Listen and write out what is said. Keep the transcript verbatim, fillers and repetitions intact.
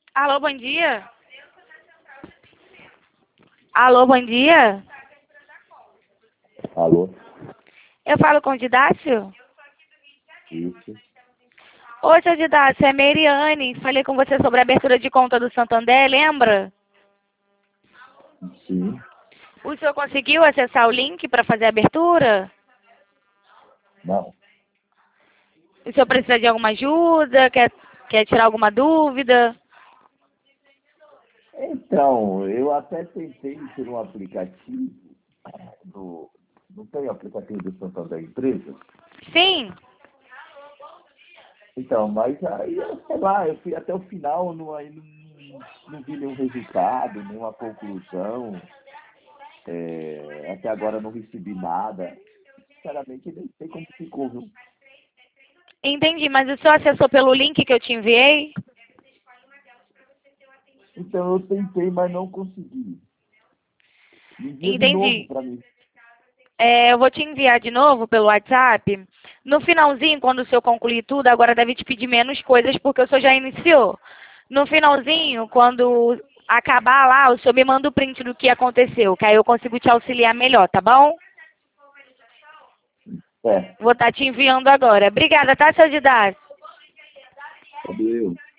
Alô, bom dia. Alô, bom dia. Alô? Eu falo com o Didácio? Isso. Oi, seu Didácio, é Meriane. Falei com você sobre a abertura de conta do Santander, lembra? Sim. O senhor conseguiu acessar o link para fazer a abertura? Não. O senhor precisa de alguma ajuda? Quer, quer tirar alguma dúvida? Então, eu até tentei ter um aplicativo do. Não tem aplicativo do Santander Empresa? Sim. Então, mas aí, eu sei lá, eu fui até o final, não, aí não, não vi nenhum resultado, nenhuma conclusão. É, até agora não recebi nada. Sinceramente, nem sei como ficou, viu? Entendi, mas o senhor acessou pelo link que eu te enviei? Então, eu tentei, mas não consegui. Me envia de novo Entendi. para mim. É, eu vou te enviar de novo pelo WhatsApp. No finalzinho, quando o senhor concluir tudo, agora deve te pedir menos coisas porque o senhor já iniciou. No finalzinho, quando acabar lá, o senhor me manda o print do que aconteceu, que aí eu consigo te auxiliar melhor, tá bom? É, Vou estar te enviando agora. Obrigada, tá, seu Didácio? cadê eu?